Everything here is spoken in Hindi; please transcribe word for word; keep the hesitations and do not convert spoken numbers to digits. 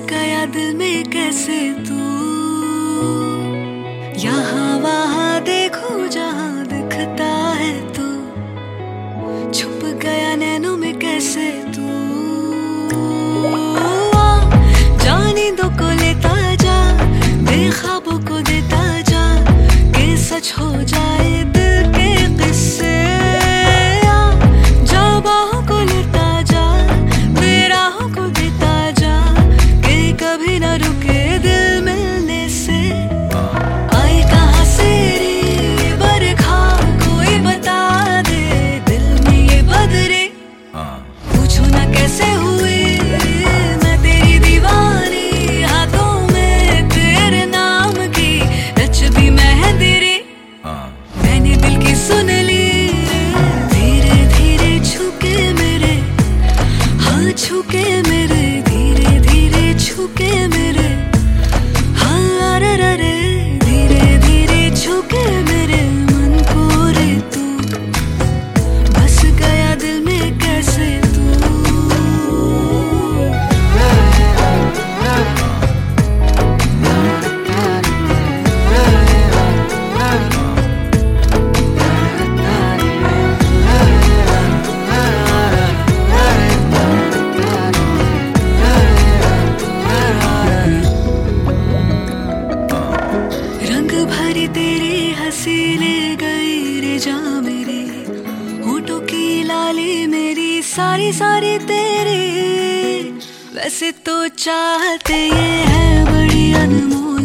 गया दिल में कैसे तू, यहाँ वहाँ देखूं जहाँ दिखता है तू, छुप गया नैनों में कैसे तू। जानी दो को लेता जा, बेख्वाबों को देता जा, के सच हो जाए दिल के किस्से। जा बाहों को लेता जा, बेराहों को देता जा, के कभी न रुके दिल मिलने से। आई कहाँ से रे बरखा, कोई बता दे दिल में ये बदरे। पूछो ना कैसे हुई मैं तेरी दीवानी, हाथों में तेरे नाम की रच दी मेहंदी रे। मैंने दिल की सुन ली धीरे धीरे छुके मेरे, हाँ छुके मेरे, धीरे धीरे छुके मेरे, हाँ अरे रे धीरे धीरे छुके मेरे मन को रे तू, बस गया दिल में कैसे तू। रंग भरी तेरी हंसी ले गई रे जा मेरी, होठों की लाली मेरी सारी सारी तेरी। वैसे तो चाहते ये है बड़ी अनमोल,